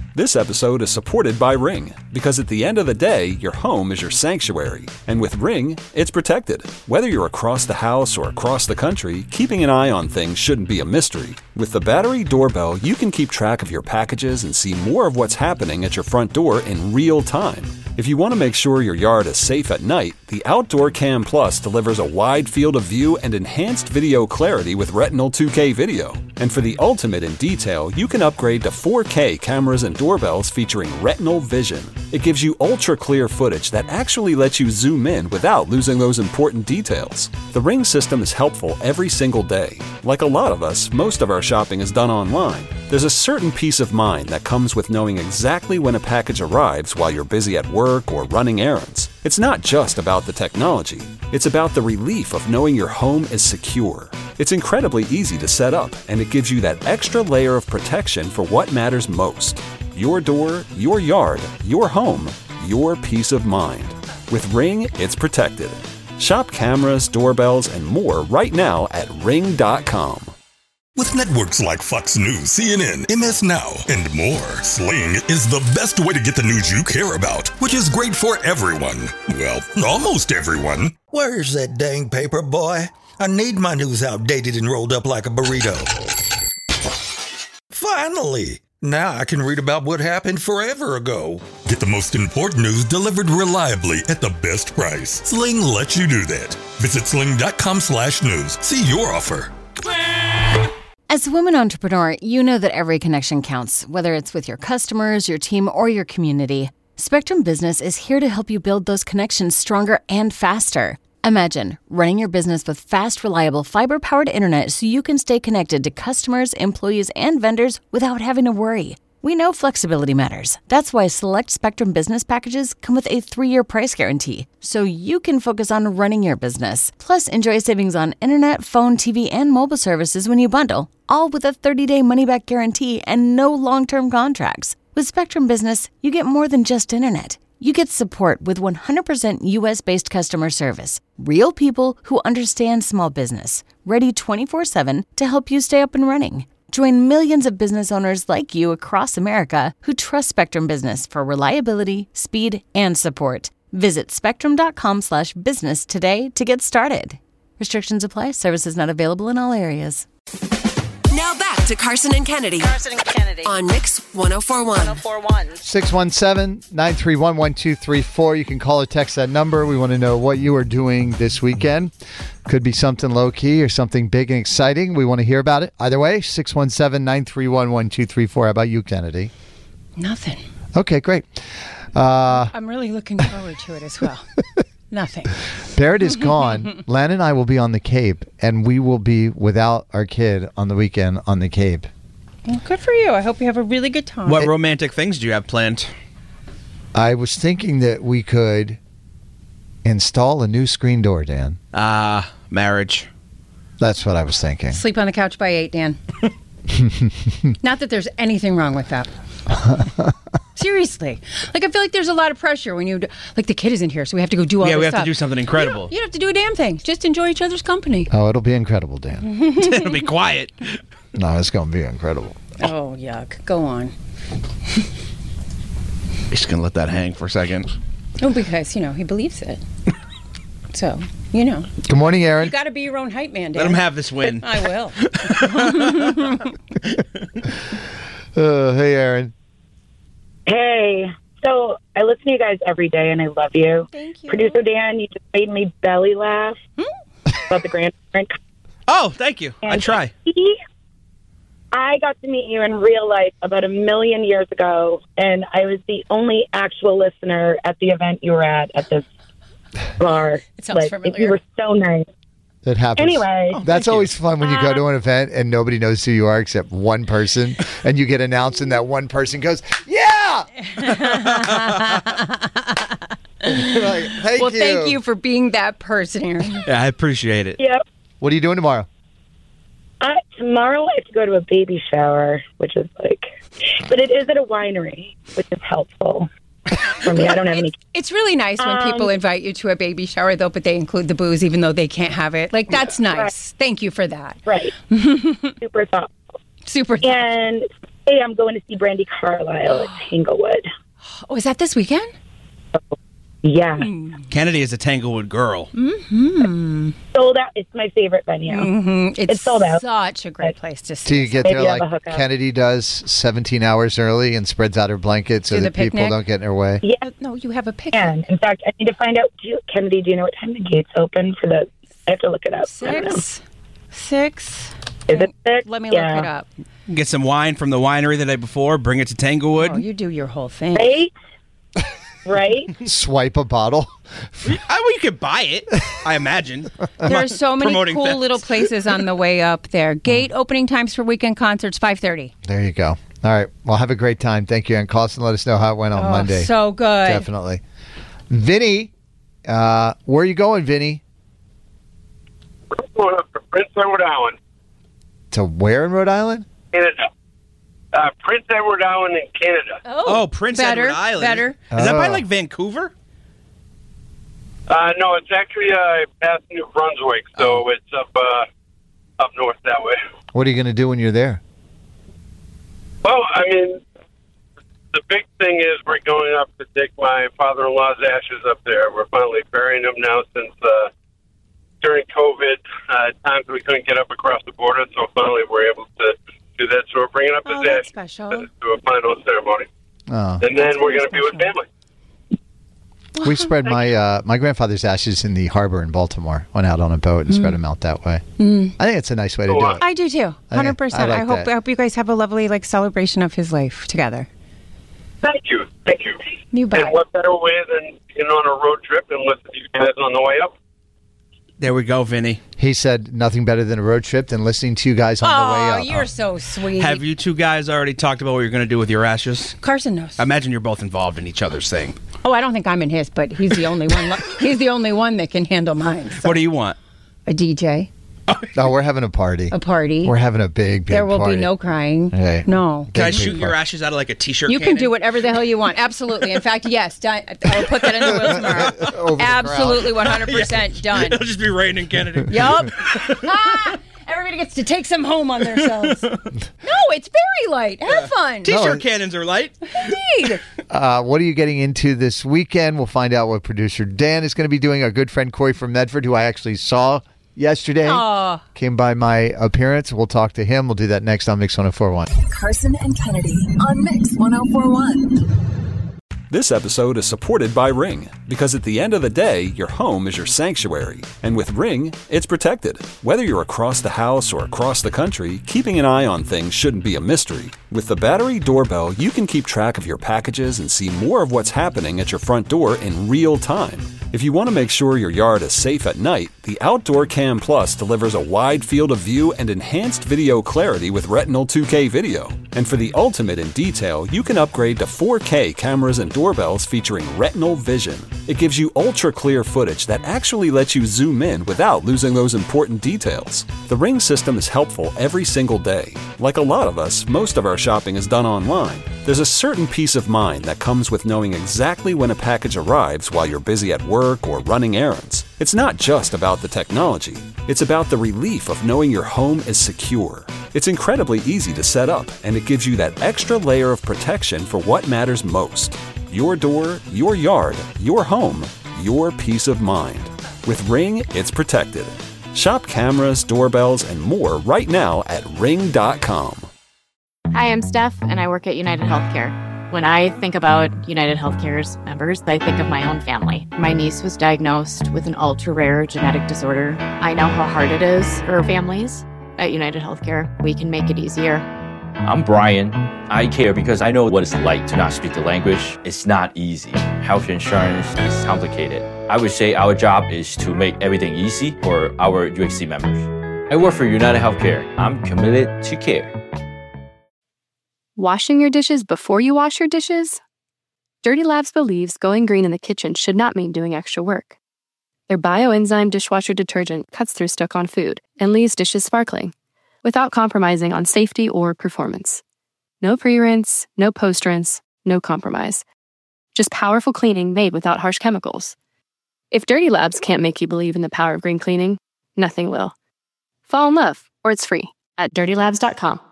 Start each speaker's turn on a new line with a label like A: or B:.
A: This episode is supported by Ring, because at the end of the day, your home is your sanctuary. And with Ring, it's protected. Whether you're across the house or across the country, keeping an eye on things shouldn't be a mystery. With the battery doorbell, you can keep track of your packages and see more of what's happening at your front door in real time. If you want to make sure your yard is safe at night, the Outdoor Cam Plus delivers a wide field of view and enhanced video clarity with Retinal 2K video. And for the ultimate in detail, you can upgrade to 4K cameras and doorbells featuring Retinal Vision. It gives you ultra-clear footage that actually lets you zoom in without losing those important details. The Ring system is helpful every single day. Like a lot of us, most of our shopping is done online. There's a certain peace of mind that comes with knowing exactly when a package arrives while you're busy at work or running errands. It's not just about the technology. It's about the relief of knowing your home is secure. It's incredibly easy to set up, and it gives you that extra layer of protection for what matters most. Your door, your yard, your home, your peace of mind. With Ring, it's protected. Shop cameras, doorbells, and more right now at Ring.com.
B: With networks like Fox News, CNN, MS Now, and more, Sling is the best way to get the news you care about, which is great for everyone. Well, almost everyone.
C: Where's that dang paper, boy? I need my news outdated and rolled up like a burrito. Finally! Now I can read about what happened forever ago.
B: Get the most important news delivered reliably at the best price. Sling lets you do that. Visit sling.com/news. See your offer.
D: As a woman entrepreneur, you know that every connection counts, whether it's with your customers, your team, or your community. Spectrum Business is here to help you build those connections stronger and faster. Imagine running your business with fast, reliable, fiber-powered internet so you can stay connected to customers, employees, and vendors without having to worry. We know flexibility matters. That's why select Spectrum Business packages come with a 3-year price guarantee, so you can focus on running your business. Plus, enjoy savings on internet, phone, TV, and mobile services when you bundle, all with a 30-day money-back guarantee and no long-term contracts. With Spectrum Business, you get more than just internet. You get support with 100% U.S.-based customer service. Real people who understand small business, ready 24/7 to help you stay up and running. Join millions of business owners like you across America who trust Spectrum Business for reliability, speed, and support. Visit spectrum.com/business today to get started. Restrictions apply. Services not available in all areas.
E: Now back to Carson and Kennedy. On Mix 1041.
F: 617-931-1234. You can call or text that number. We want to know what you are doing this weekend. Could be something low-key or something big and exciting. We want to hear about it. Either way, 617-931-1234. How about you, Kennedy?
G: Nothing.
F: Okay, great.
G: I'm really looking forward to it as well. Nothing.
F: Barrett is gone. Lan and I will be on the Cape, and we will be without our kid on the weekend on the Cape.
G: Well, good for you. I hope you have a really good time.
H: What romantic things do you have planned?
F: I was thinking that we could install a new screen door, Dan.
H: Marriage.
F: That's what I was thinking.
G: Sleep on the couch by 8, Dan. Not that there's anything wrong with that. Seriously. Like, I feel like there's a lot of pressure when you... Like, the kid isn't here, so we have to go do all this stuff.
H: Yeah, we have to do something incredible.
G: You don't have to do a damn thing. Just enjoy each other's company.
F: Oh, it'll be incredible, Dan.
H: It'll be quiet.
F: No, it's going to be incredible.
G: Oh, yuck. Go on.
H: Just going to let that hang for a second.
G: Oh, because, he believes it. So, Good
F: morning, Aaron.
G: You got to be your own hype man, Dan.
H: Let him have this win.
G: I will.
F: Hey, Aaron.
I: Hey. So I listen to you guys every day, and I love you.
G: Thank you.
I: Producer Dan, you just made me belly laugh about the grandparent.
H: Oh, thank you. I try.
I: I got to meet you in real life about 1 million years ago, and I was the only actual listener at the event you were at this bar.
G: It sounds familiar.
I: You were so nice.
F: That happens.
I: Anyway.
F: That's always fun when you go to an event and nobody knows who you are except one person, and you get announced and that one person goes, yeah! Like, thank you.
G: Thank you for being that person, Aaron.
H: Yeah, I appreciate it.
I: Yep.
F: What are you doing tomorrow?
I: Tomorrow I have to go to a baby shower, which is but it is at a winery, which is helpful for me. I don't have any.
G: It's really nice when people invite you to a baby shower, though, but they include the booze even though they can't have it. That's nice.
I: Right.
G: Thank you for that.
I: Right. Super thoughtful.
G: Super thoughtful.
I: And Hey, I'm going to see Brandi Carlile at Tanglewood.
G: Oh, is that this weekend?
I: Yeah.
H: Kennedy is a Tanglewood girl.
G: Mm-hmm.
I: Sold out. It's my favorite venue.
G: Mm-hmm.
I: It's sold out.
G: Such a great place to see.
F: Do you get there like Kennedy does 17 hours early and spreads out her blanket so that people don't get in her way?
I: Yeah.
G: No, you have a picnic.
I: And in fact, I need to find out, Kennedy, do you know what time the gates open for the... I have to look it up.
G: 6?
I: Is it 6?
G: Let me look it up.
H: Get some wine from the winery the day before, bring it to Tanglewood.
G: Oh, you do your whole thing.
I: Right?
F: Swipe a bottle.
H: You could buy it, I imagine.
G: There are so many cool
H: things.
G: little places on the way up there. Gate opening times for weekend concerts, 5:30.
F: There you go. All right. Well, have a great time. Thank you. And call us and let us know how it went on Monday.
G: So good.
F: Definitely. Vinny, where are you going, Vinny?
J: We're going up to Prince Edward Island.
F: To where in Rhode Island?
J: Canada. Prince Edward Island in Canada.
H: Oh, Prince Edward Island.
G: Better.
H: Is that by like Vancouver?
J: No, it's actually past New Brunswick, so it's up north that way.
F: What are you going to do when you're there?
J: Well, I mean, the big thing is we're going up to take my father-in-law's ashes up there. We're finally burying him now since during COVID times we couldn't get up across the border, so finally we're able to do that. So we're bringing up his ashes
G: special.
J: to a final ceremony.
F: Oh.
J: And then we're going to be with family.
F: We spread my grandfather's ashes in the harbor in Baltimore. Went out on a boat and spread them out that way. I think it's a nice way to do it.
G: I do too. 100%. I hope you guys have a lovely celebration of his life together.
J: Thank you.
G: You bet.
J: And what better way than getting on a road trip and listen to you guys on the way up?
H: There we go, Vinny.
F: He said nothing better than a road trip than listening to you guys on the way up.
G: Oh, you're so sweet.
H: Have you two guys already talked about what you're going to do with your ashes?
G: Carson knows.
H: I imagine you're both involved in each other's thing.
G: Oh, I don't think I'm in his, but he's the only one. He's the only one that can handle mine. So.
H: What do you want?
G: A DJ.
F: No, we're having a party.
G: A party.
F: We're having a big
G: There will
F: party.
G: be no crying.
F: Hey.
G: No.
H: Can I shoot your ashes out of like a T-shirt
G: You
H: cannon?
G: can do whatever the hell you want. Absolutely. In fact, yes. Done. I'll put that in the wheels tomorrow. Absolutely 100% done.
H: It'll just be raining Kennedy.
G: Yup. Everybody gets to take some home on themselves. No, it's very light. Have fun.
H: T-shirt cannons are light.
G: Indeed.
F: What are you getting into this weekend? We'll find out what producer Dan is going to be doing. Our good friend Corey from Medford, who I actually saw yesterday, came by my appearance. We'll talk to him. We'll do that next on Mix 104.1.
E: Carson and Kennedy on Mix 104.1.
A: This episode is supported by Ring, because at the end of the day, your home is your sanctuary. And with Ring, it's protected. Whether you're across the house or across the country, keeping an eye on things shouldn't be a mystery. With the battery doorbell, you can keep track of your packages and see more of what's happening at your front door in real time. If you want to make sure your yard is safe at night, the Outdoor Cam Plus delivers a wide field of view and enhanced video clarity with Retinal 2K video. And for the ultimate in detail, you can upgrade to 4K cameras and doorbells featuring Retinal Vision. It gives you ultra-clear footage that actually lets you zoom in without losing those important details. The Ring system is helpful every single day. Like a lot of us, most of our shopping is done online. There's a certain peace of mind that comes with knowing exactly when a package arrives while you're busy at work or running errands. It's not just about the technology. It's about the relief of knowing your home is secure. It's incredibly easy to set up, and it gives you that extra layer of protection for what matters most. Your door, your yard, your home, your peace of mind. With Ring, it's protected. Shop cameras, doorbells, and more right now at ring.com.
K: Hi, I'm Steph, and I work at United Healthcare. When I think about United Healthcare's members, I think of my own family. My niece was diagnosed with an ultra-rare genetic disorder. I know how hard it is for families. At United Healthcare, we can make it easier.
L: I'm Brian. I care because I know what it's like to not speak the language. It's not easy. Health insurance is complicated. I would say our job is to make everything easy for our UHC members. I work for United Healthcare. I'm committed to care.
M: Washing your dishes before you wash your dishes? Dirty Labs believes going green in the kitchen should not mean doing extra work. Their bioenzyme dishwasher detergent cuts through stuck-on food and leaves dishes sparkling, without compromising on safety or performance. No pre-rinse, no post-rinse, no compromise. Just powerful cleaning made without harsh chemicals. If Dirty Labs can't make you believe in the power of green cleaning, nothing will. Fall in love, or it's free, at dirtylabs.com.